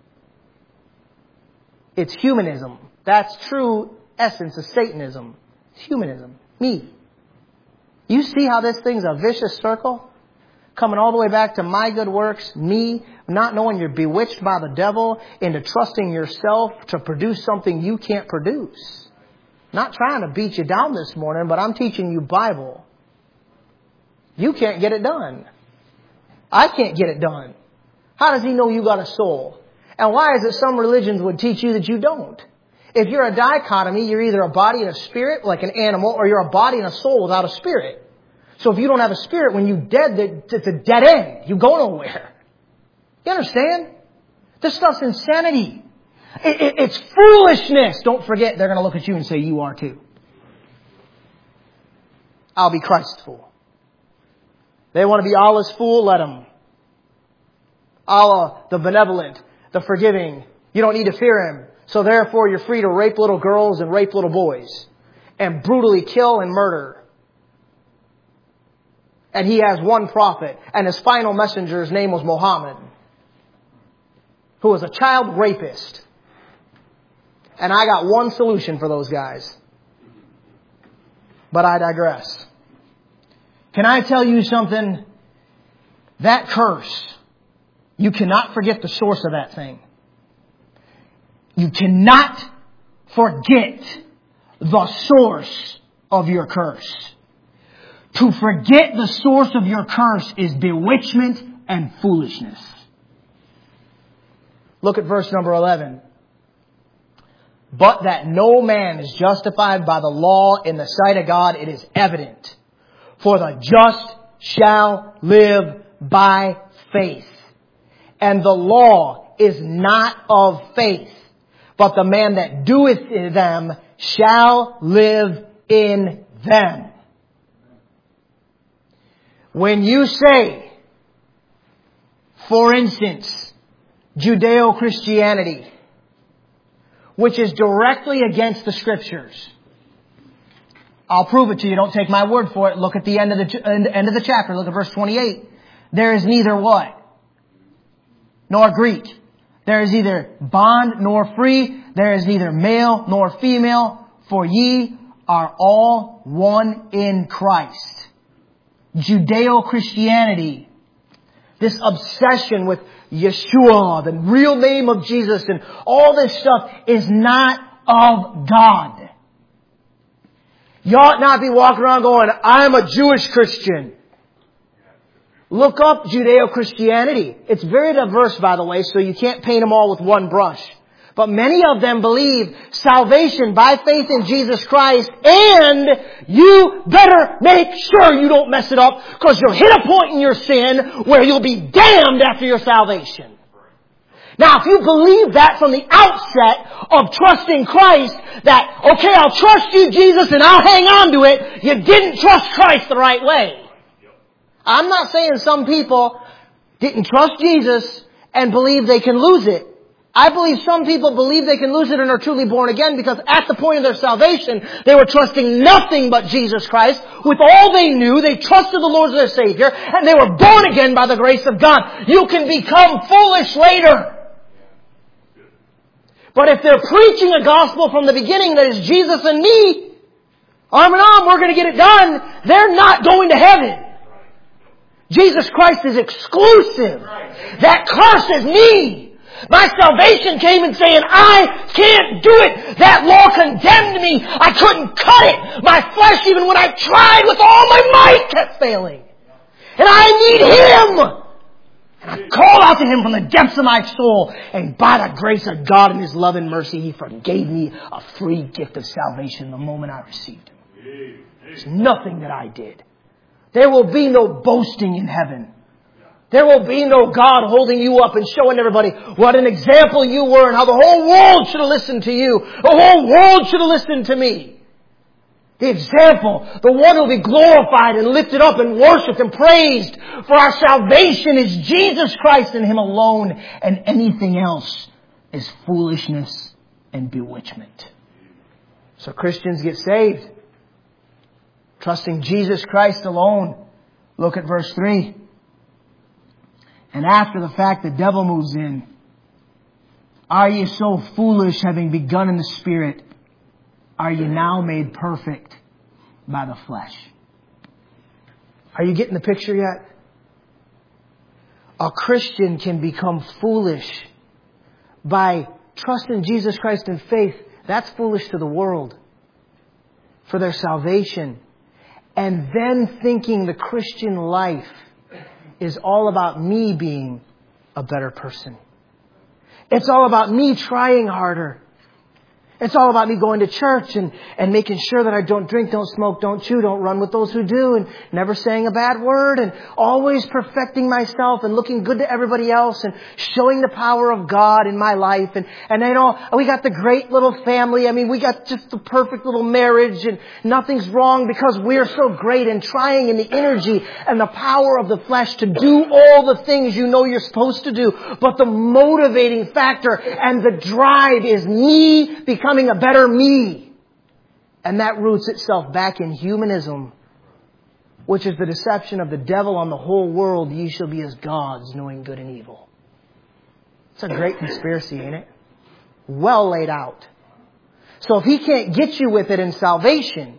It's humanism. That's true essence of Satanism. It's humanism. Me. You see how this thing's a vicious circle? Coming all the way back to my good works, me, not knowing you're bewitched by the devil, into trusting yourself to produce something you can't produce. Not trying to beat you down this morning, but I'm teaching you Bible. You can't get it done. I can't get it done. How does he know you got a soul? And why is it some religions would teach you that you don't? If you're a dichotomy, you're either a body and a spirit, like an animal, or you're a body and a soul without a spirit. So if you don't have a spirit, when you're dead, it's a dead end. You go nowhere. You understand? This stuff's insanity. It's foolishness. Don't forget, they're going to look at you and say, you are too. I'll be Christ's fool. They want to be Allah's fool, let them. Allah, the benevolent, the forgiving. You don't need to fear Him. So therefore you're free to rape little girls and rape little boys. And brutally kill and murder. And He has one prophet. And His final messenger's name was Muhammad. Who was a child rapist. And I got one solution for those guys. But I digress. Can I tell you something? That curse, you cannot forget the source of that thing. You cannot forget the source of your curse. To forget the source of your curse is bewitchment and foolishness. Look at verse number 11. But that no man is justified by the law in the sight of God, it is evident. For the just shall live by faith. And the law is not of faith, but the man that doeth them shall live in them. When you say, for instance, Judeo-Christianity, which is directly against the Scriptures. I'll prove it to you. Don't take my word for it. Look at the end of the chapter. Look at verse 28. There is neither what? Nor Greek. There is neither bond nor free. There is neither male nor female. For ye are all one in Christ. Judeo-Christianity. This obsession with Yeshua, the real name of Jesus, and all this stuff is not of God. You ought not be walking around going, I'm a Jewish Christian. Look up Judeo-Christianity. It's very diverse, by the way, so you can't paint them all with one brush. But many of them believe salvation by faith in Jesus Christ, and you better make sure you don't mess it up, because you'll hit a point in your sin where you'll be damned after your salvation. Now, if you believe that from the outset of trusting Christ, that, okay, I'll trust you, Jesus, and I'll hang on to it, you didn't trust Christ the right way. I'm not saying some people didn't trust Jesus and believe they can lose it. I believe some people believe they can lose it and are truly born again because at the point of their salvation, they were trusting nothing but Jesus Christ. With all they knew, they trusted the Lord as their Savior, and they were born again by the grace of God. You can become foolish later. But if they're preaching a gospel from the beginning that is Jesus and me, arm in arm, we're going to get it done, they're not going to heaven. Jesus Christ is exclusive. That curse is me. My salvation came in saying, I can't do it. That law condemned me. I couldn't cut it. My flesh, even when I tried with all my might, kept failing. And I need Him. And I called out to Him from the depths of my soul. And by the grace of God and His love and mercy, He forgave me a free gift of salvation the moment I received Him. There's nothing that I did. There will be no boasting in heaven. There will be no God holding you up and showing everybody what an example you were and how the whole world should have listened to you. The whole world should have listened to me. The example, the one who will be glorified and lifted up and worshipped and praised for our salvation is Jesus Christ and Him alone. And anything else is foolishness and bewitchment. So Christians get saved, trusting Jesus Christ alone. Look at verse 3. And after the fact, the devil moves in. Are ye so foolish, having begun in the Spirit? Are ye now made perfect by the flesh? Are you getting the picture yet? A Christian can become foolish by trusting Jesus Christ in faith. That's foolish to the world for their salvation. And then thinking the Christian life is all about me being a better person. It's all about me trying harder. It's all about me going to church and making sure that I don't drink, don't smoke, don't chew, don't run with those who do, and never saying a bad word, and always perfecting myself and looking good to everybody else and showing the power of God in my life. And you know, we got the great little family. I mean, we got just the perfect little marriage and nothing's wrong because we're so great and trying in the energy and the power of the flesh to do all the things you know you're supposed to do. But the motivating factor and the drive is me becoming a better me. And that roots itself back in humanism, which is the deception of the devil on the whole world. Ye shall be as gods, knowing good and evil. It's a great conspiracy, ain't it? Well laid out. So if he can't get you with it in salvation,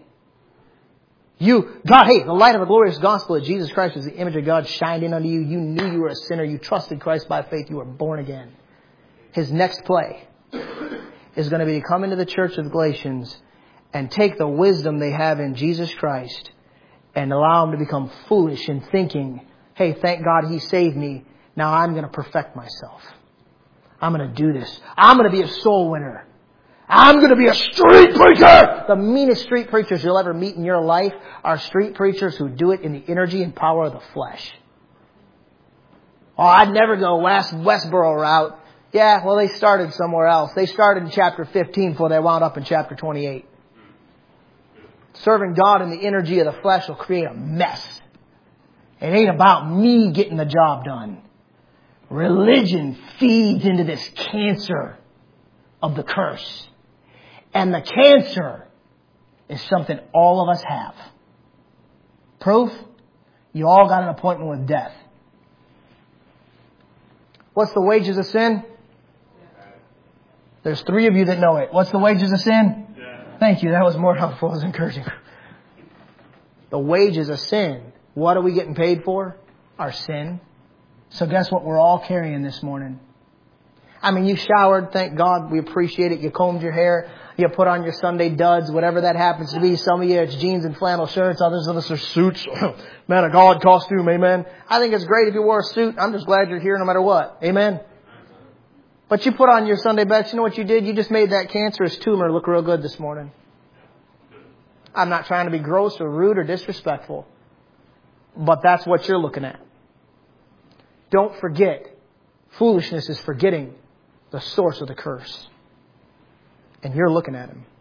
God, hey, the light of the glorious gospel of Jesus Christ was the image of God shined in unto you. You knew you were a sinner. You trusted Christ by faith. You were born again. His next play is going to be to come into the church of Galatians and take the wisdom they have in Jesus Christ and allow them to become foolish in thinking, hey, thank God He saved me. Now I'm going to perfect myself. I'm going to do this. I'm going to be a soul winner. I'm going to be a street preacher. The meanest street preachers you'll ever meet in your life are street preachers who do it in the energy and power of the flesh. Oh, I'd never go Westboro route. Yeah, well, they started somewhere else. They started in chapter 15 before they wound up in chapter 28. Serving God in the energy of the flesh will create a mess. It ain't about me getting the job done. Religion feeds into this cancer of the curse. And the cancer is something all of us have. Proof? You all got an appointment with death. What's the wages of sin? There's 3 of you that know it. What's the wages of sin? Yeah. Thank you. That was more helpful. It was encouraging. The wages of sin. What are we getting paid for? Our sin. So guess what we're all carrying this morning? I mean, you showered. Thank God. We appreciate it. You combed your hair. You put on your Sunday duds, whatever that happens to be. Some of you, it's jeans and flannel shirts. Others of us are suits. Man of God costume. Amen. I think it's great if you wore a suit. I'm just glad you're here no matter what. Amen. But you put on your Sunday best. You know what you did? You just made that cancerous tumor look real good this morning. I'm not trying to be gross or rude or disrespectful. But that's what you're looking at. Don't forget. Foolishness is forgetting the source of the curse. And you're looking at Him.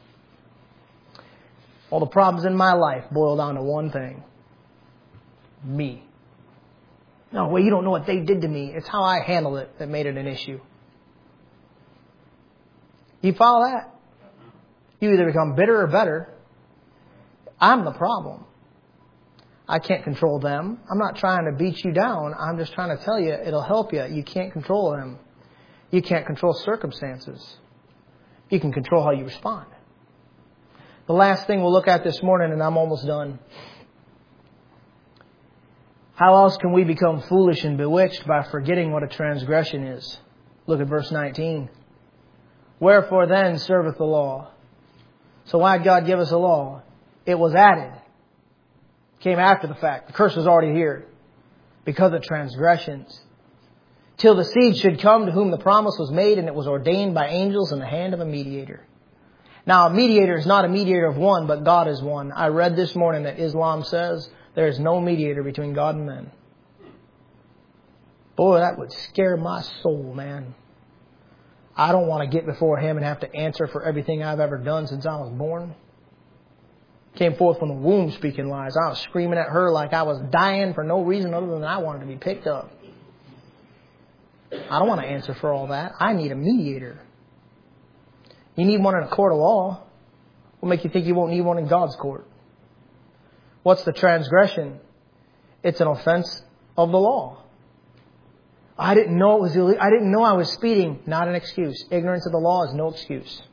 All the problems in my life boil down to one thing. Me. No, well, you don't know what they did to me. It's how I handled it that made it an issue. You follow that? You either become bitter or better. I'm the problem. I can't control them. I'm not trying to beat you down. I'm just trying to tell you it'll help you. You can't control them. You can't control circumstances. You can control how you respond. The last thing we'll look at this morning, and I'm almost done. How else can we become foolish and bewitched? By forgetting what a transgression is. Look at verse 19. Wherefore then serveth the law? So why did God give us a law? It was added. Came after the fact. The curse was already here. Because of transgressions. Till the seed should come to whom the promise was made, and it was ordained by angels in the hand of a mediator. Now, a mediator is not a mediator of one, but God is one. I read this morning that Islam says there is no mediator between God and men. Boy, that would scare my soul, man. I don't want to get before Him and have to answer for everything I've ever done since I was born. Came forth from the womb speaking lies. I was screaming at her like I was dying for no reason other than I wanted to be picked up. I don't want to answer for all that. I need a mediator. You need one in a court of law. What make you think you won't need one in God's court? What's the transgression? It's an offense of the law. I didn't know it was illegal. I didn't know I was speeding. Not an excuse. Ignorance of the law is no excuse.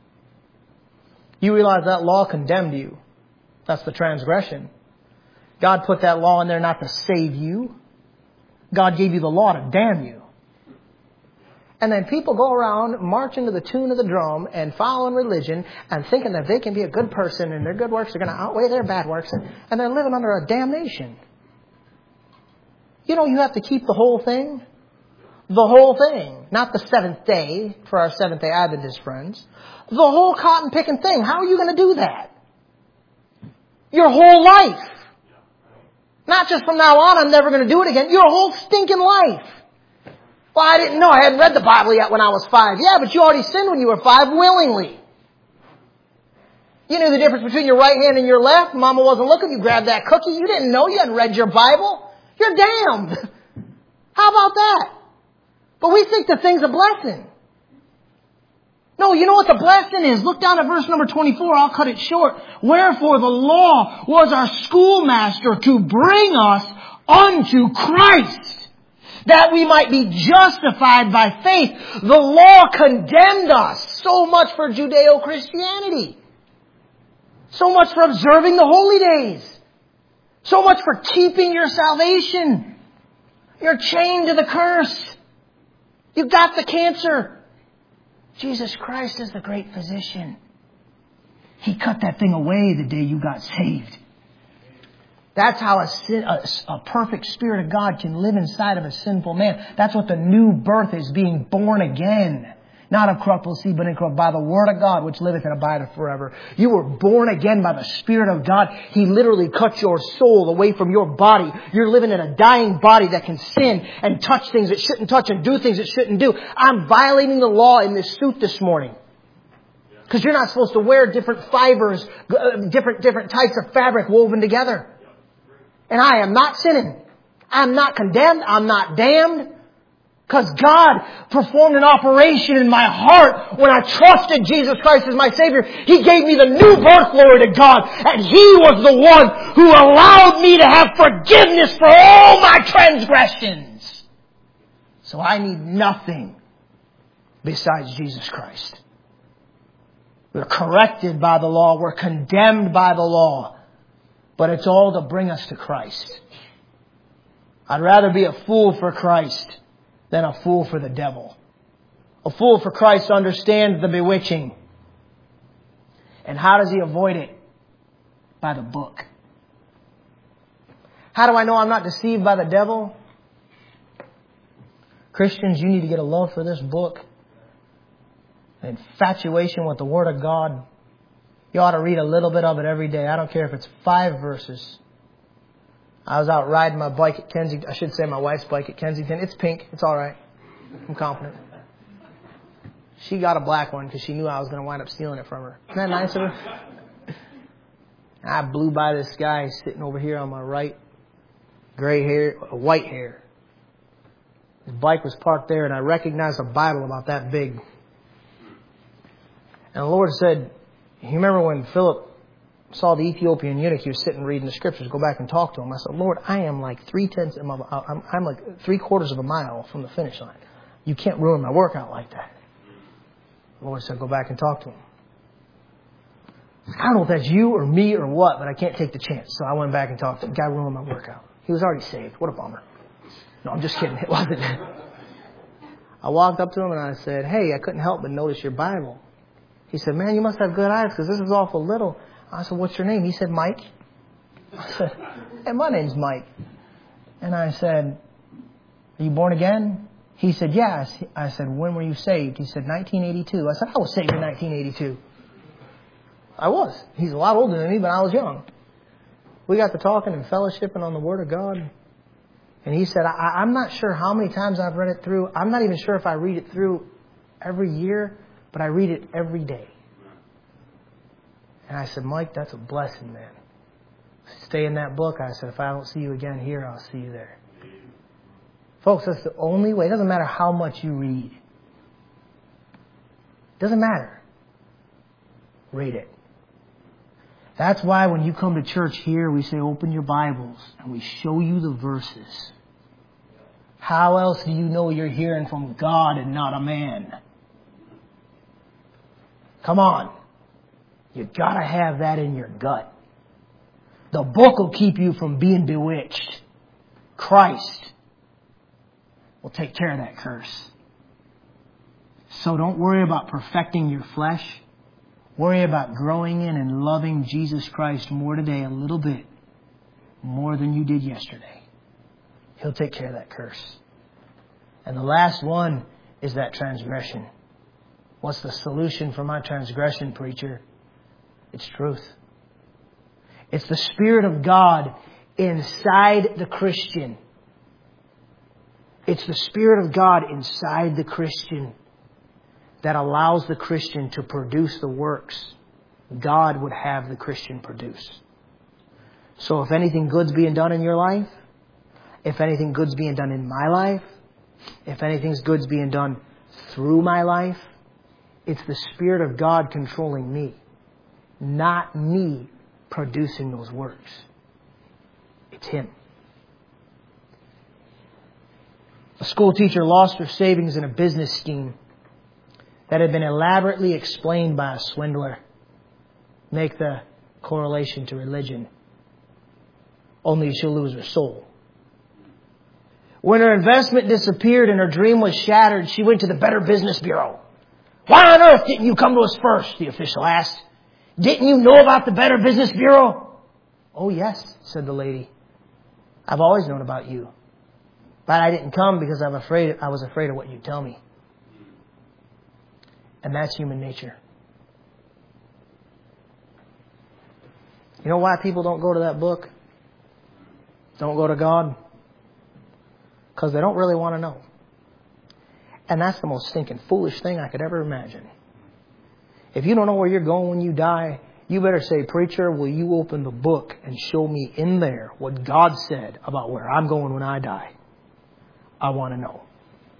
You realize that law condemned you. That's the transgression. God put that law in there not to save you. God gave you the law to damn you. And then people go around marching to the tune of the drum and following religion and thinking that they can be a good person and their good works are going to outweigh their bad works, and they're living under a damnation. You know, you have to keep the whole thing. The whole thing. Not the seventh day for our Seventh-day Adventist friends. The whole cotton picking thing. How are you going to do that? Your whole life. Not just from now on, I'm never going to do it again. Your whole stinking life. Well, I didn't know. I hadn't read the Bible yet when I was 5. Yeah, but you already sinned when you were 5 willingly. You knew the difference between your right hand and your left. Mama wasn't looking. You grabbed that cookie. You didn't know. You hadn't read your Bible. You're damned. How about that? But we think the thing's a blessing. No, you know what the blessing is? Look down at verse number 24. I'll cut it short. Wherefore the law was our schoolmaster to bring us unto Christ, that we might be justified by faith. The law condemned us. So much for Judeo-Christianity. So much for observing the holy days. So much for keeping your salvation. You're chained to the curse. You got the cancer. Jesus Christ is the great physician. He cut that thing away the day you got saved. That's how a perfect Spirit of God can live inside of a sinful man. That's what the new birth is, being born again. Not of corruptible seed, but incorruptible, by the Word of God, which liveth and abideth forever. You were born again by the Spirit of God. He literally cut your soul away from your body. You're living in a dying body that can sin and touch things it shouldn't touch and do things it shouldn't do. I'm violating the law in this suit this morning. Because you're not supposed to wear different fibers, different types of fabric woven together. And I am not sinning. I'm not condemned. I'm not damned. Because God performed an operation in my heart when I trusted Jesus Christ as my Savior. He gave me the new birth, glory to God. And He was the one who allowed me to have forgiveness for all my transgressions. So I need nothing besides Jesus Christ. We're corrected by the law. We're condemned by the law. But it's all to bring us to Christ. I'd rather be a fool for Christ than a fool for the devil. A fool for Christ understands the bewitching. And how does he avoid it? By the book. How do I know I'm not deceived by the devil? Christians, you need to get a love for this book. An infatuation with the Word of God. You ought to read a little bit of it every day. I don't care if it's 5 verses. I was out riding my bike at Kensington. I should say my wife's bike at Kensington. It's pink. It's all right. I'm confident. She got a black one because she knew I was going to wind up stealing it from her. Isn't that nice of her? I blew by this guy sitting over here on my right. Gray hair, white hair. His bike was parked there and I recognized a Bible about that big. And the Lord said, you remember when Philip saw the Ethiopian eunuch, he was sitting reading the scriptures, go back and talk to him. I said, Lord, I am like I'm like 3/4 of a mile from the finish line. You can't ruin my workout like that. The Lord said, go back and talk to him. I don't know if that's you or me or what, but I can't take the chance. So I went back and talked to him. The guy ruined my workout. He was already saved. What a bummer. No, I'm just kidding. It wasn't. I walked up to him and I said, hey, I couldn't help but notice your Bible. He said, man, you must have good eyes because this is awful little. I said, what's your name? He said, Mike. I said, hey, my name's Mike. And I said, are you born again? He said, yes. I said, when were you saved? He said, 1982. I said, I was saved in 1982. I was. He's a lot older than me, but I was young. We got to talking and fellowshipping on the Word of God. And he said, I'm not sure how many times I've read it through. I'm not even sure if I read it through every year, but I read it every day. And I said, Mike, that's a blessing, man. Stay in that book. I said, if I don't see you again here, I'll see you there. Folks, that's the only way. It doesn't matter how much you read. It doesn't matter. Read it. That's why when you come to church here, we say, open your Bibles, and we show you the verses. How else do you know you're hearing from God and not a man? Come on. You've got to have that in your gut. The book will keep you from being bewitched. Christ will take care of that curse. So don't worry about perfecting your flesh. Worry about growing in and loving Jesus Christ more today, a little bit, more than you did yesterday. He'll take care of that curse. And the last one is that transgression. What's the solution for my transgression, preacher? It's truth. It's the Spirit of God inside the Christian. It's the Spirit of God inside the Christian that allows the Christian to produce the works God would have the Christian produce. So if anything good's being done in your life, if anything good's being done in my life, if anything's good's being done through my life, it's the Spirit of God controlling me, not me producing those works. It's Him. A school teacher lost her savings in a business scheme that had been elaborately explained by a swindler. Make the correlation to religion. Only she'll lose her soul. When her investment disappeared and her dream was shattered, she went to the Better Business Bureau. Why on earth didn't you come to us first? The official asked. Didn't you know about the Better Business Bureau? Oh yes, said the lady. I've always known about you. But I didn't come because I was afraid of what you'd tell me. And that's human nature. You know why people don't go to that book? Don't go to God? Because they don't really want to know. And that's the most stinking foolish thing I could ever imagine. If you don't know where you're going when you die, you better say, preacher, will you open the book and show me in there what God said about where I'm going when I die? I want to know.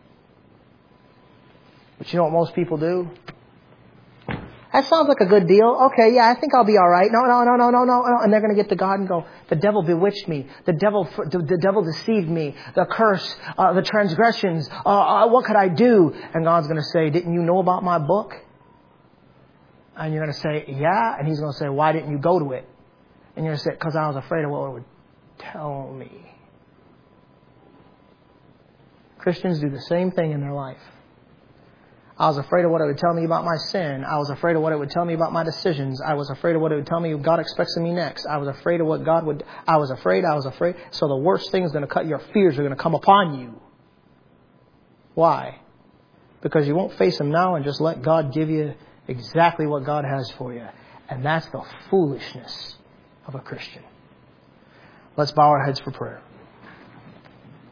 But you know what most people do? That sounds like a good deal. Okay, yeah, I think I'll be all right. No. And they're going to get to God and go, the devil bewitched me. The devil deceived me. The curse, the transgressions. What could I do? And God's going to say, didn't you know about my book? And you're going to say, yeah. And He's going to say, why didn't you go to it? And you're going to say, because I was afraid of what it would tell me. Christians do the same thing in their life. I was afraid of what it would tell me about my sin. I was afraid of what it would tell me about my decisions. I was afraid of what it would tell me God expects of me next. I was afraid of what God would... I was afraid. So the worst thing is going to cut. Your fears are going to come upon you. Why? Because you won't face them now and just let God give you exactly what God has for you. And that's the foolishness of a Christian. Let's bow our heads for prayer.